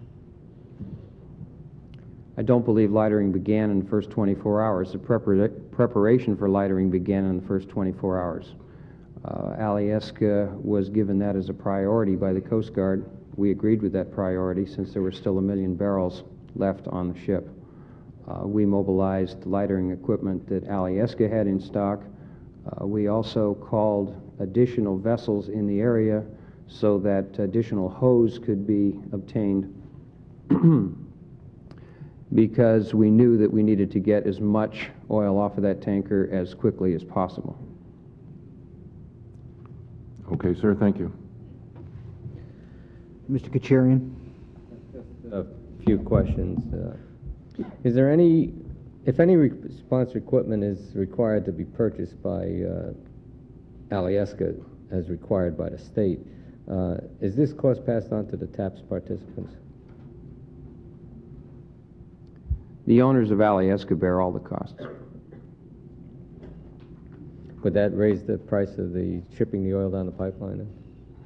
I don't believe lightering began in the first 24 hours. The preparation for lightering began in the first 24 hours. Alyeska was given that as a priority by the Coast Guard. We agreed with that priority since there were still 1 million barrels left on the ship. We mobilized lightering equipment that Alyeska had in stock. We also called additional vessels in the area so that additional hose could be obtained because we knew that we needed to get as much oil off of that tanker as quickly as possible. Okay, sir, thank you. Mr. Kacharian? A few questions. Is there any, if any response equipment is required to be purchased by Alyeska as required by the state, is this cost passed on to the TAPS participants? The owners of Alyeska bear all the costs. Would that raise the price of the shipping the oil down the pipeline then?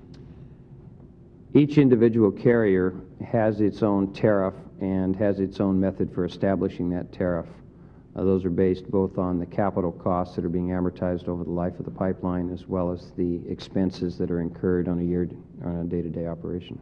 Each individual carrier has its own tariff and has its own method for establishing that tariff. Those are based both on the capital costs that are being amortized over the life of the pipeline as well as the expenses that are incurred on a day-to-day operation.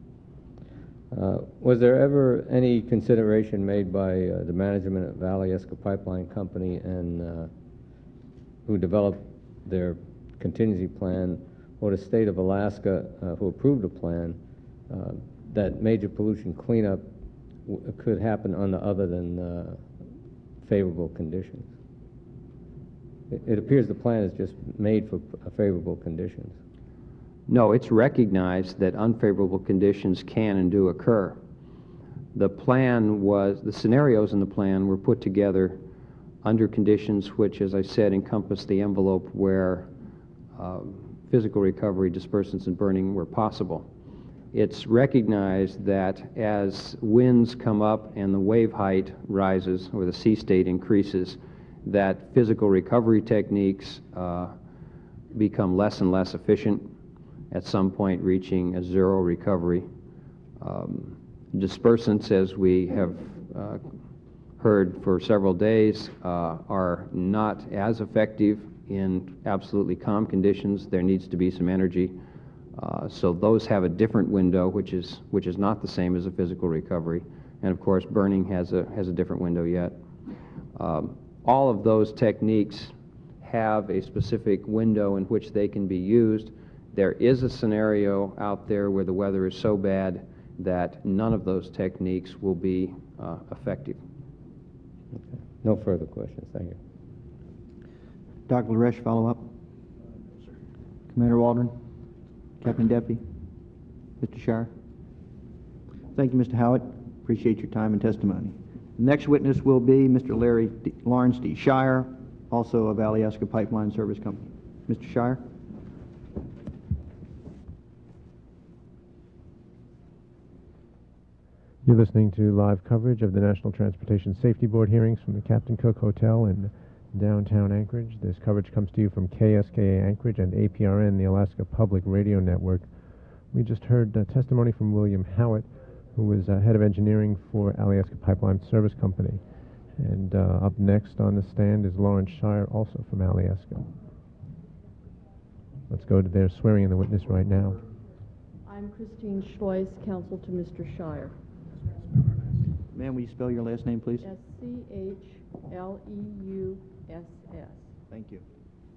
Was there ever any consideration made by the management of Alyeska Pipeline Company and who developed their contingency plan, or the state of Alaska who approved the plan, that major pollution cleanup could happen under other than favorable conditions? It appears the plan is just made for favorable conditions. No, it's recognized that unfavorable conditions can and do occur. The scenarios in the plan were put together under conditions which, as I said, encompass the envelope where physical recovery, dispersants, and burning were possible. It's recognized that as winds come up and the wave height rises or the sea state increases, that physical recovery techniques become less and less efficient, at some point reaching a zero recovery. Dispersants, as we have heard for several days, are not as effective in absolutely calm conditions. There needs to be some energy So those have a different window, which is not the same as a physical recovery. And of course, burning has a different window yet. All of those techniques have a specific window in which they can be used. There is a scenario out there where the weather is so bad that none of those techniques will be effective. Okay. No further questions. Thank you. Dr. Laresh, follow up? Commander Waldron? Captain Duffy? Mr. Shire? Thank you, Mr. Howitt. Appreciate your time and testimony. The next witness will be Mr. Lawrence D. Shire, also of Alyeska Pipeline Service Company. Mr. Shire? You're listening to live coverage of the National Transportation Safety Board hearings from the Captain Cook Hotel in downtown Anchorage. This coverage comes to you from KSKA Anchorage and APRN, the Alaska Public Radio Network. We just heard testimony from William Howitt, who was head of engineering for Alyeska Pipeline Service Company. And up next on the stand is Lawrence Shire, also from Alyeska. Let's go to their swearing in the witness right now. I'm Christine Schleus, counsel to Mr. Shire. Ma'am, will you spell your last name, please? S-C-H-L-E-U-S-S. Thank you.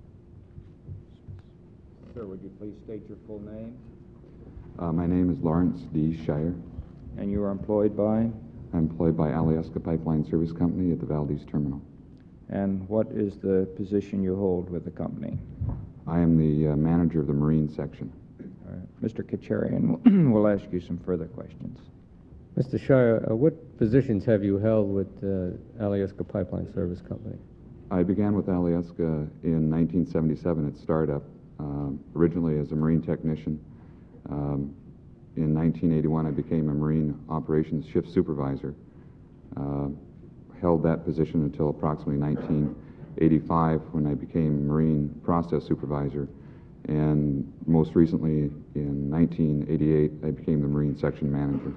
Sir, would you please state your full name? My name is Lawrence D. Shire. And you are employed by? I'm employed by Alyeska Pipeline Service Company at the Valdez Terminal. And what is the position you hold with the company? I am the manager of the Marine section. All right. Mr. Kacharian will ask you some further questions. Mr. Shire, what positions have you held with Alyeska Pipeline Service Company? I began with Alyeska in 1977 at startup, originally as a marine technician. In 1981, I became a marine operations shift supervisor. Held that position until approximately 1985 when I became marine process supervisor. And most recently, in 1988, I became the marine section manager.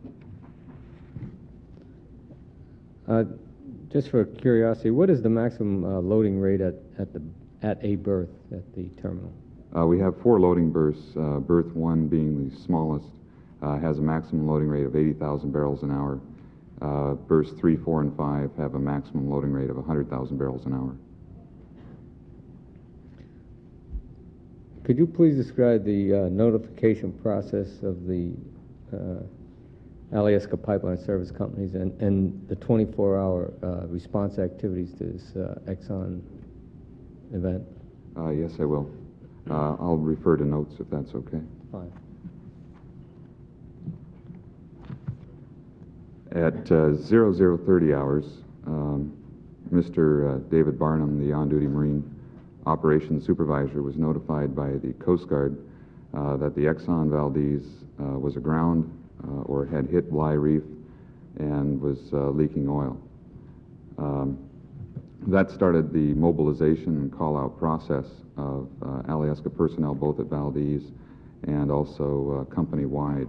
Just for curiosity, what is the maximum loading rate at a berth at the terminal? We have 4 loading berths. Berth 1 being the smallest has a maximum loading rate of 80,000 barrels an hour. Berths 3, 4, and 5 have a maximum loading rate of 100,000 barrels an hour. Could you please describe the notification process of the Alyeska Pipeline Service Companies and the 24-hour response activities to this Exxon event? Yes, I will. I'll refer to notes if that's okay. Fine. At 0030 hours, Mr. David Barnum, the on-duty Marine Operations Supervisor, was notified by the Coast Guard that the Exxon Valdez was aground or had hit Bligh Reef and was leaking oil. That started the mobilization and call-out process of Alyeska personnel both at Valdez and also company-wide.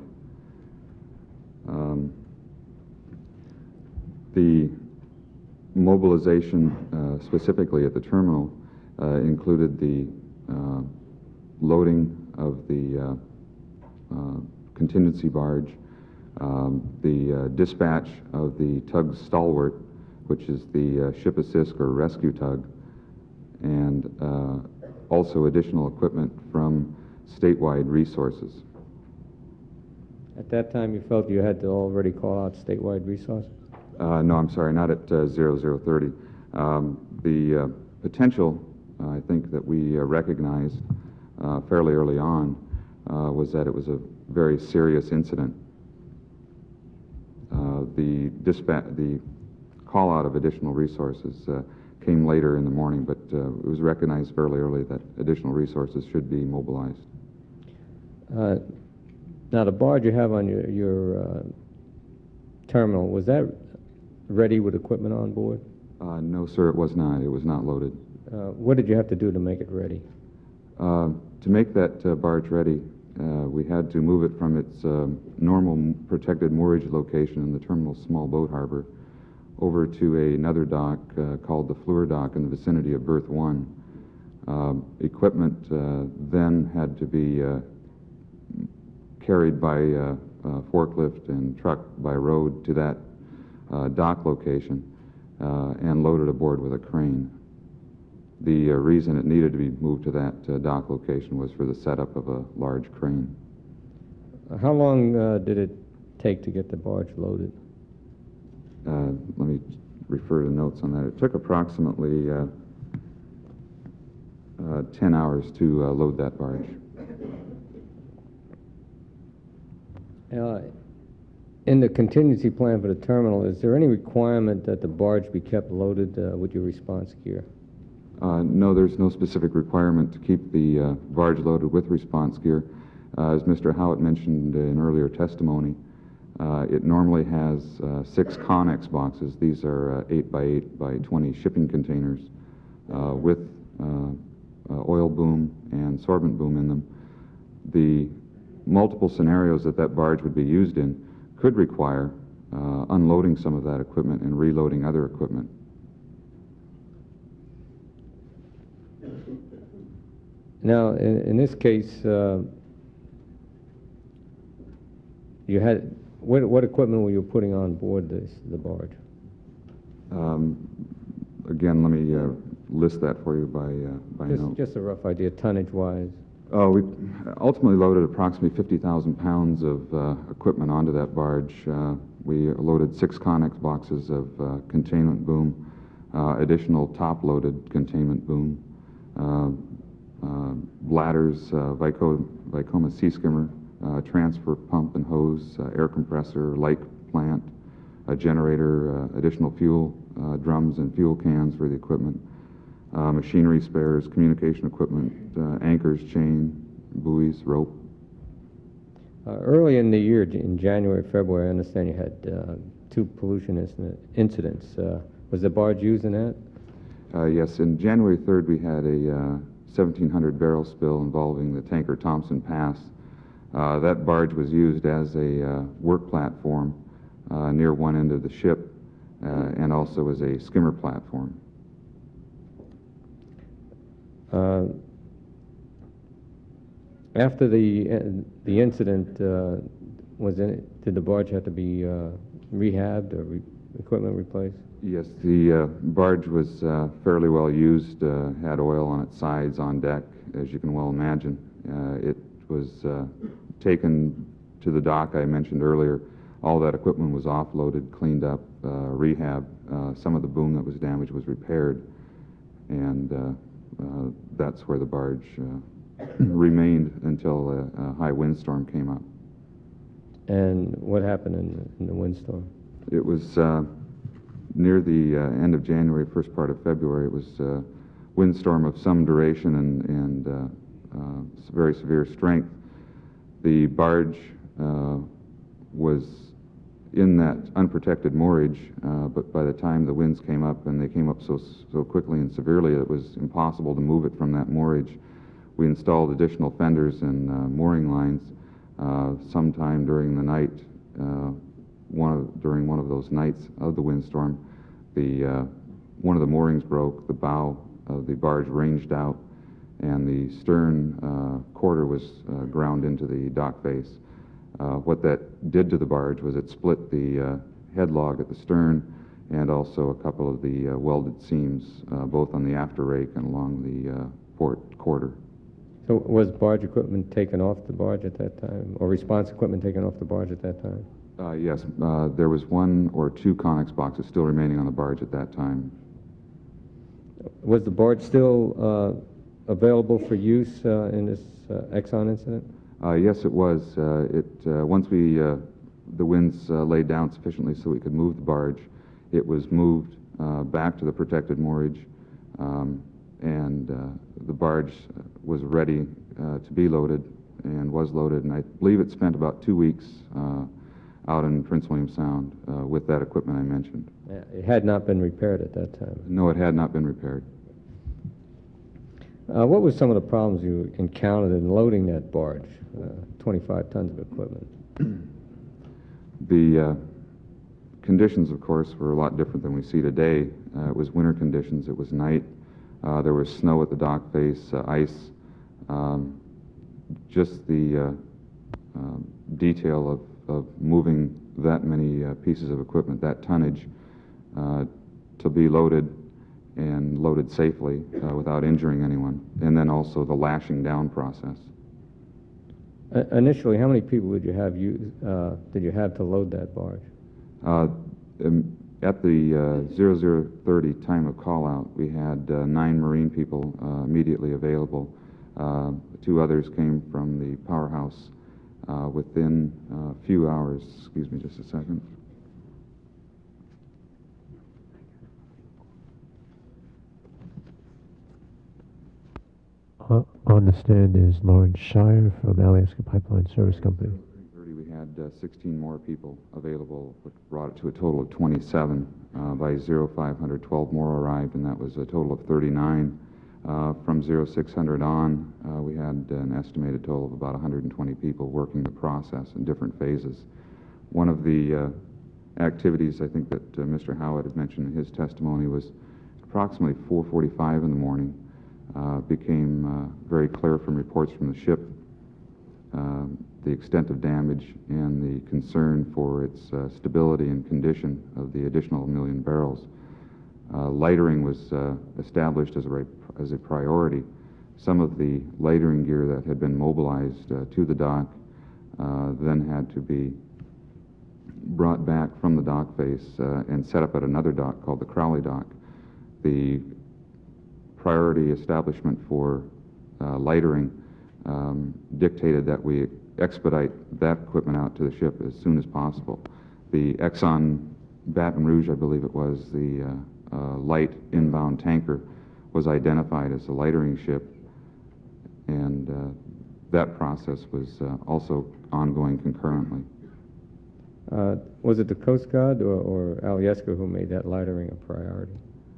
The mobilization specifically at the terminal included the loading of the contingency barge, the dispatch of the tug Stalwart, which is the ship assist or rescue tug, and also additional equipment from statewide resources. At that time, you felt you had to already call out statewide resources? No, I'm sorry, not at 0030. The potential, I think, that we recognized fairly early on was that it was a very serious incident. The call out of additional resources came later in the morning, but it was recognized fairly early that additional resources should be mobilized. Now, the barge you have on your terminal, was that ready with equipment on board? No, sir, it was not. It was not loaded. What did you have to do to make it ready? To make that barge ready, we had to move it from its normal protected moorage location in the terminal's small boat harbor over to another dock called the Fleur Dock in the vicinity of Berth 1. Equipment then had to be carried by forklift and truck by road to that dock location and loaded aboard with a crane. The reason it needed to be moved to that dock location was for the setup of a large crane. How long did it take to get the barge loaded? Let me refer to notes on that. It took approximately 10 hours to load that barge. In the contingency plan for the terminal, is there any requirement that the barge be kept loaded with your response gear? No, there's no specific requirement to keep the barge loaded with response gear. As Mr. Howitt mentioned in earlier testimony, it normally has 6 Connex boxes. These are 8 by 8 by 20 shipping containers with oil boom and sorbent boom in them. The multiple scenarios that barge would be used in could require unloading some of that equipment and reloading other equipment. Now, in this case, you had what equipment were you putting on board the barge? Again, let me list that for you by note. Just a rough idea, tonnage-wise. We ultimately loaded approximately 50,000 pounds of equipment onto that barge. We loaded 6 Connex boxes of containment boom, additional top-loaded containment boom, bladders, Vicoma sea skimmer, transfer pump and hose, air compressor, light plant, a generator, additional fuel drums and fuel cans for the equipment, machinery spares, communication equipment, anchors, chain, buoys, rope. Early in the year, in January, February, I understand you had 2 pollution incidents. Was the barge used in that? Yes, in January 3rd we had a 1,700 barrel spill involving the tanker Thompson Pass. That barge was used as a work platform near one end of the ship and also as a skimmer platform. After the incident, did the barge have to be rehabbed or equipment replaced? Yes, the barge was fairly well used, had oil on its sides on deck, as you can well imagine. It was taken to the dock I mentioned earlier. All that equipment was offloaded, cleaned up, rehabbed. Some of the boom that was damaged was repaired, and that's where the barge remained until a high windstorm came up. And what happened in the windstorm? It was near the end of January, first part of February. It was a windstorm of some duration and very severe strength. The barge was in that unprotected moorage, but by the time the winds came up, and they came up so quickly and severely, it was impossible to move it from that moorage. We installed additional fenders and mooring lines sometime during the night. During one of those nights of the windstorm, one of the moorings broke, the bow of the barge ranged out, and the stern quarter was ground into the dock face. What that did to the barge was it split the headlog at the stern and also a couple of the welded seams, both on the after rake and along the port quarter. So was barge equipment taken off the barge at that time, or response equipment taken off the barge at that time? Yes, there was 1 or 2 Connex boxes still remaining on the barge at that time. Was the barge still available for use in this Exxon incident? Yes, it was. Once the winds laid down sufficiently so we could move the barge, it was moved back to the protected moorage, and the barge was ready to be loaded and was loaded, and I believe it spent about 2 weeks out in Prince William Sound with that equipment I mentioned. It had not been repaired at that time? No, it had not been repaired. What were some of the problems you encountered in loading that barge, 25 tons of equipment? The conditions, of course, were a lot different than we see today. It was winter conditions. It was night. There was snow at the dock face, ice. Just the detail of moving that many pieces of equipment, that tonnage, to be loaded and loaded safely without injuring anyone, and then also the lashing down process. Initially, how many people did you have to load that barge? At the 0030 time of call-out, we had 9 Marine people immediately available. 2 others came from the powerhouse within a few hours. Excuse me just a second. On the stand is Lawrence Shire from Alaska Pipeline Service Company. We had 16 more people available, which brought it to a total of 27. By 0500, 12 more arrived, and that was a total of 39. From 0600 on, we had an estimated total of about 120 people working the process in different phases. One of the activities I think that Mr. Howitt had mentioned in his testimony was approximately 4:45 in the morning. Became very clear from reports from the ship the extent of damage and the concern for its stability and condition of the additional 1 million barrels. Lightering was established as a priority. Some of the lightering gear that had been mobilized to the dock then had to be brought back from the dock face and set up at another dock called the Crowley Dock. The priority establishment for lightering dictated that we expedite that equipment out to the ship as soon as possible. The Exxon Baton Rouge, I believe it was, the light inbound tanker, was identified as the lightering ship, and that process was also ongoing concurrently. Was it the Coast Guard or Alyeska who made that lightering a priority?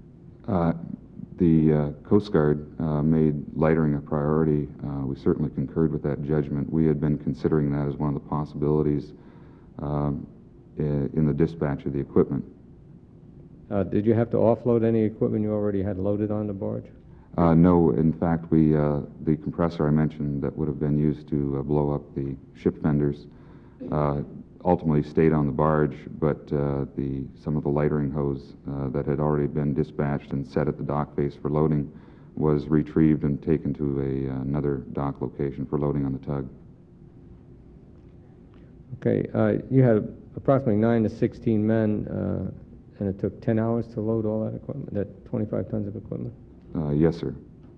The Coast Guard made lightering a priority. We certainly concurred with that judgment. We had been considering that as one of the possibilities in the dispatch of the equipment. Did you have to offload any equipment you already had loaded on the barge? No, in fact, the compressor I mentioned that would have been used to blow up the ship fenders ultimately stayed on the barge, but some of the lightering hose that had already been dispatched and set at the dock face for loading was retrieved and taken to another dock location for loading on the tug. Okay, you had approximately 9 to 16 men, and it took 10 hours to load all that equipment, that 25 tons of equipment? Yes, sir.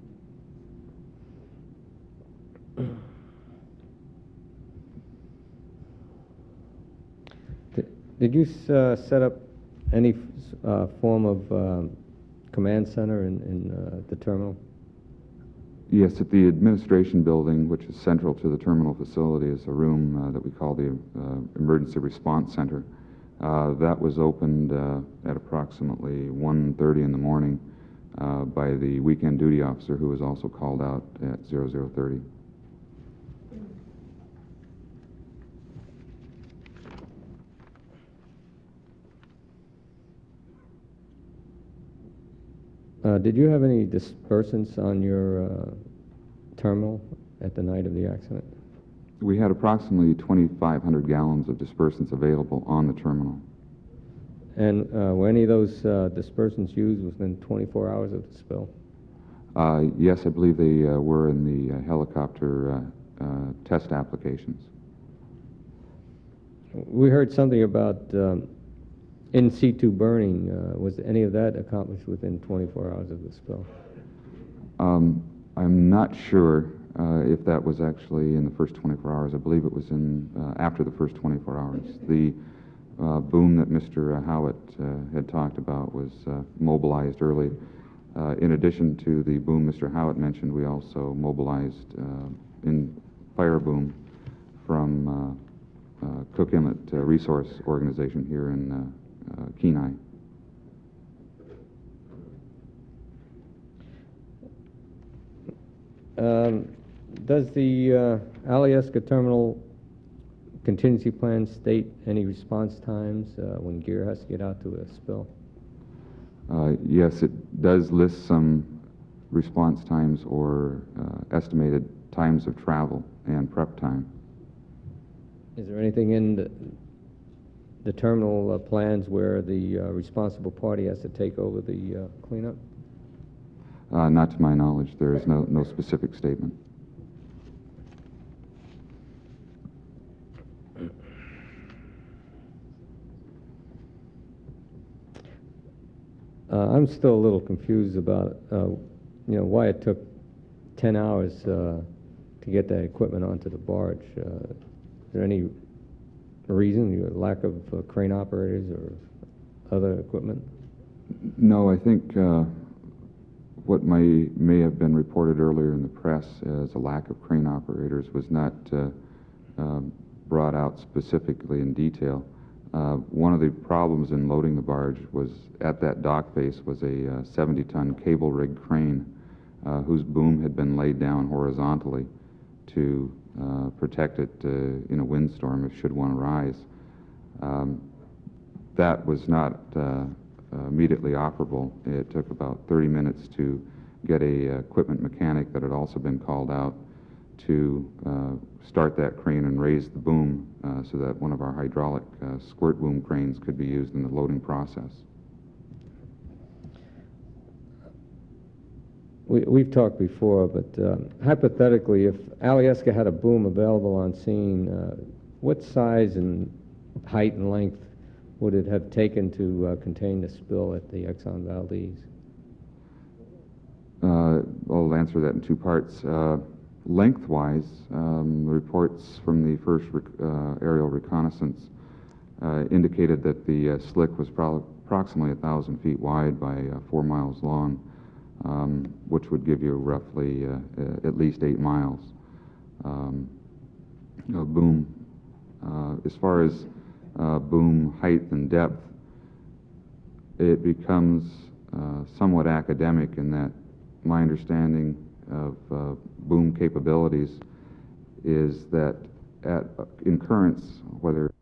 Did you set up any form of command center in the terminal? Yes, at the administration building, which is central to the terminal facility, is a room that we call the Emergency Response Center. That was opened at approximately 1:30 in the morning by the weekend duty officer, who was also called out at 0030. Did you have any dispersants on your terminal at the night of the accident? We had approximately 2,500 gallons of dispersants available on the terminal. And were any of those dispersants used within 24 hours of the spill? Yes, I believe they were in the helicopter test applications. We heard something about in situ burning. Was any of that accomplished within 24 hours of the spill? I'm not sure if that was actually in the first 24 hours. I believe it was in after the first 24 hours. The boom that Mr. Howitt had talked about was mobilized early. In addition to the boom Mr. Howitt mentioned, we also mobilized in fire boom from Cook Inlet Resource Organization here in Kenai. Does the Alyeska terminal contingency plan state any response times when gear has to get out to a spill? Yes, it does list some response times or estimated times of travel and prep time. Is there anything in the terminal plans where the responsible party has to take over the cleanup? Not to my knowledge. There is no specific statement. I'm still a little confused about, why it took 10 hours to get that equipment onto the barge. Is there any reason, lack of crane operators or other equipment? No, I think what may have been reported earlier in the press as a lack of crane operators was not brought out specifically in detail. One of the problems in loading the barge was at that dock face was a 70-ton cable rig crane whose boom had been laid down horizontally to protect it in a windstorm if should one arise. That was not immediately operable. It took about 30 minutes to get a equipment mechanic that had also been called out to start that crane and raise the boom so that one of our hydraulic squirt boom cranes could be used in the loading process. We've talked before, but hypothetically, if Alyeska had a boom available on scene, what size and height and length would it have taken to contain the spill at the Exxon Valdez? I'll answer that in two parts. Lengthwise, reports from the first aerial reconnaissance indicated that the slick was approximately 1,000 feet wide by 4 miles long, which would give you roughly at least 8 miles. Boom. As far as boom height and depth, it becomes somewhat academic in that my understanding of boom capabilities is that in currents, whether